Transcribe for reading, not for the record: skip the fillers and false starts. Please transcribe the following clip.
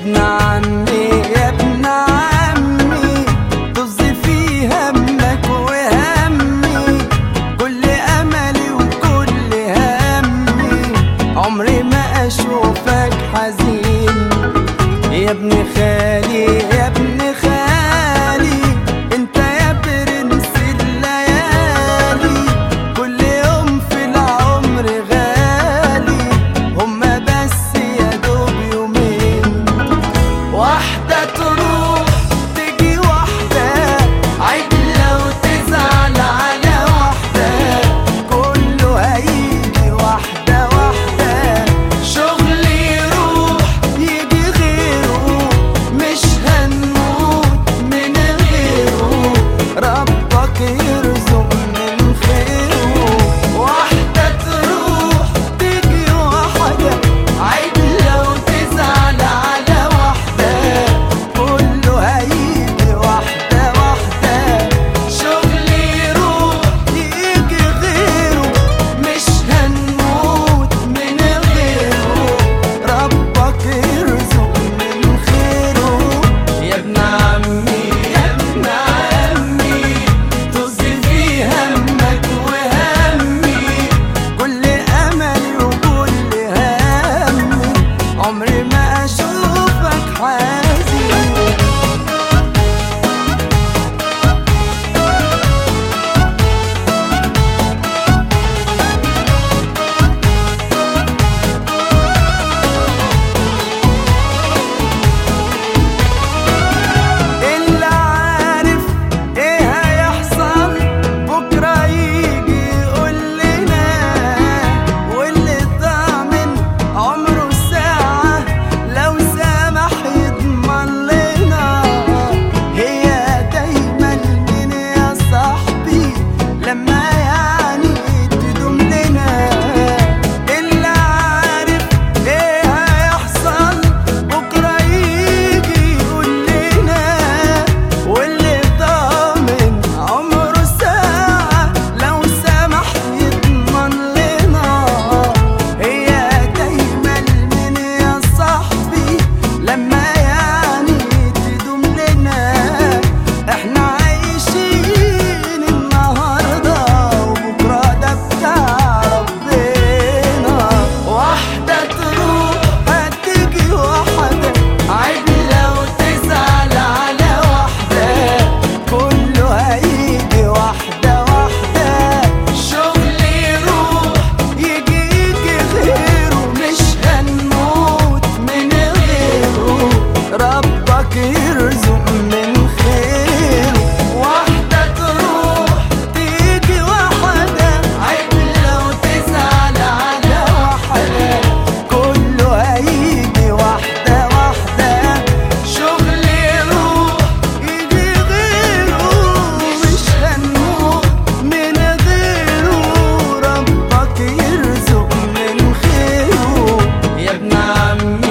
ابن عمي يا ابن عمي، طز في همك وهمي، كل املي وكل همي، عمري ما اشوفك حزين. يا ابن خالي يا ابن خالي، انت يا برنس الليالي، كل يوم في العمر غالي، هما بس يا دوب يومين. واحدة تروح تجي واحدة، عيب لو تزعل على واحدة، كله هيجي واحدة واحدة، شغل يروح يجي غيره، مش هنموت من غيره، ربك يرزق من خيره. واحدة تروح تجي واحدة، عيب لو تزعل على واحدة، كله هيجي واحدة واحدة، شغل يروح يجي غيره، مش هنموت من غيره، ربك يرزق من خيره. يا ابن عمي يا ابن عمي، طز في همك وهمي، كل املي وكل همي، عمري ما اشوفك حزين. اللي عارف ايه هيحصل بكره يجي يقول لنا، واللي ضامن عمره ساعه لو سامح يضمن لنا، هي دايما من يا صاحبي لما يعني تدوم لنا. اللي عارف ايه هيحصل بكره يجي يقول لنا، واللي ضامن عمره ساعة لو سمح يضمن لنا، هي دايما من يا صاحبي لما يعني تدوم لنا. احنا عايشين النهارده وبكره ده بتاع ربنا. واحدة تروح هتيجي واحدة، عيب لو تزعل على واحدة، كله هيجي واحدة واحدة، شغل يروح يجي غيره، مش هنموت من غيره، ربك يرزق من خيره. واحدة تروح تيجي واحدة، عيب لو تزعل على واحدة، كله هيجي واحدة واحدة، شغل يروح يجي غيره، مش هنموت من غيره، ربك يرزق من خيره. يا ابن عمي